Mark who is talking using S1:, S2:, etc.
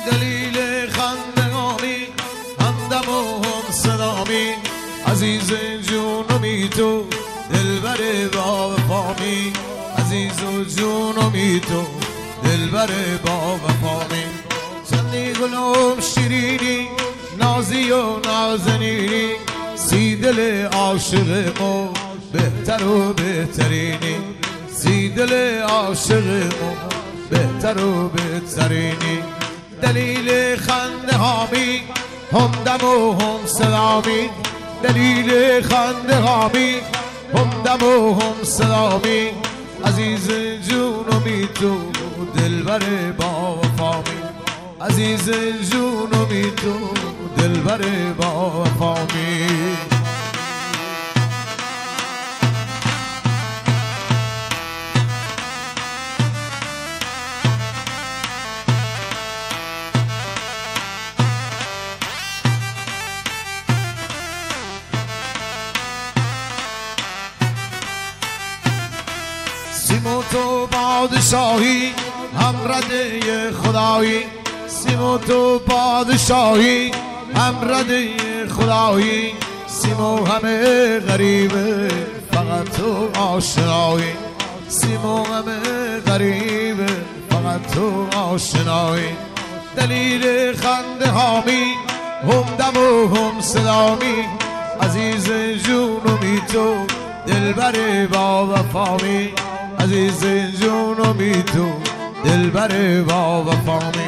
S1: دلیل خنده‌هامی همدم و هم صدامی عزیز جونمی تو دلبر با وفامی عزیز و جونمی تو دلبر با وفامی چندی گلوم شیرینی نازی و نازنینی سی دل عاشق مو بهتر و بهترینی سی دل عاشق مو بهتر و بهترینی دلیل خنده هامی هم دم و هم سلامی دلیل خنده هامی هم دم و هم سلامی عزیز جونمی تو دلبر با وفامی عزیز جونمی تو دلبر با وفامی سیمو تو پادشاهی هم رده خدایی سیمو تو پادشاهی هم رده خدایی سیمو همه غریبه فقط تو آشنایی سیمو همه غریبه فقط تو آشنایی دلیل خنده هامی هم دم و هم سلامی عزیز جونمی تو دلبر با وفامی عزیز جونمی تو دلبر با وفامی